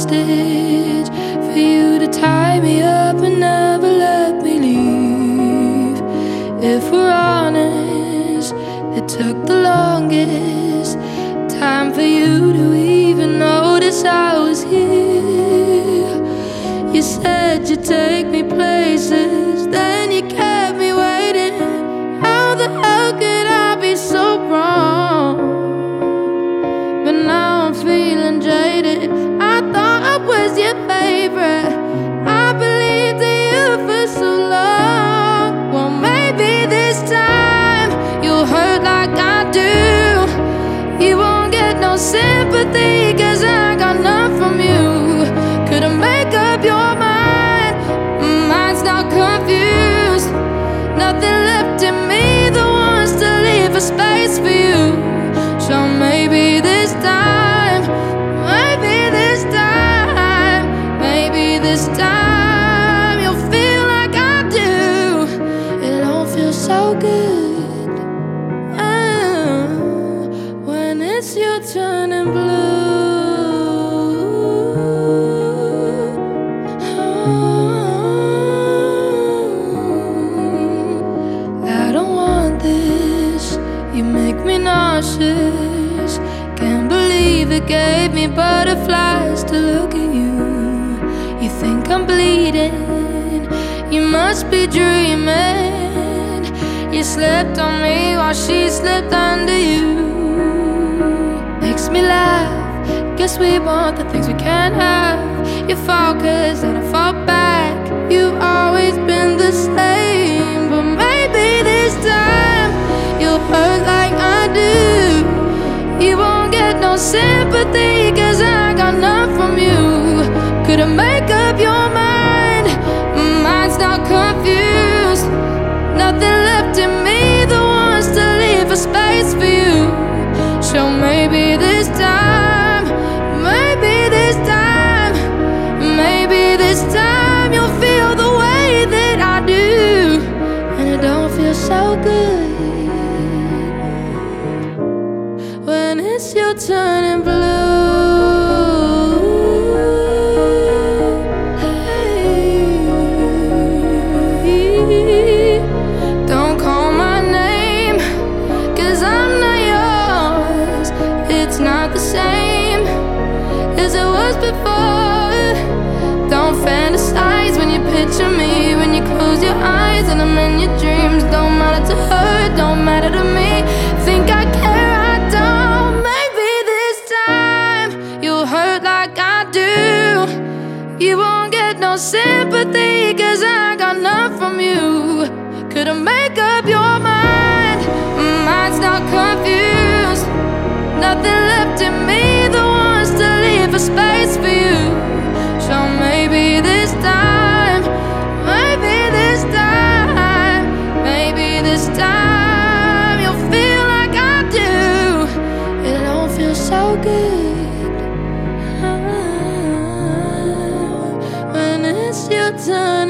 hostage for you to tie me up and never let me leave. If we're honest, it took the longest time for you to even notice I was here. You said you'd take me places, then you kept me waiting. How the hell could I be so wrong? But now I'm feeling jaded. I thought I was your favorite. I believed in you for so long. Well, maybe this time you'll hurt like I do. You won't get no sympathy, 'cause I got none from you. Couldn't make up your mind, mind's not confused. Nothing left in me that wants to leave a space for you. So maybe this time, maybe this time, maybe this time you'll feel like I do. It don't feel so good when it's your turn and blue. I don't want this, you make me nauseous. Can't believe it gave me butterflies to look at you. You think I'm bleeding, you must be dreaming. You slipped on me while she slipped under you. Makes me laugh, guess we want the things we can't have. You fall 'cause then I fall back. You've always been the same, but maybe this time you'll hurt like I do. You won't get no sympathy, 'cause I got none from you. Couldn't make up your mind, mind's not confused. Nothing left in me that wants to leave a space for you. So maybe this time, maybe this time, maybe this time you'll feel the way that I do. And it don't feel so good when it's your turn in blue. Hey, don't call my name, 'cause I'm not yours. It's not the same as it was before. Don't fantasize when you picture me, when you close your eyes and I'm in your dreams. Don't matter to her, don't matter to me. Think I care, I don't. Maybe this time you'll hurt like I do. You won't get no sympathy, 'cause I got none from you. Couldn't make up your mind, mind's not confused. Nothing left in me that wants to leave a space for you. So maybe this time, maybe this time, maybe this time you'll feel like I do. It don't feel so good when it's your turn.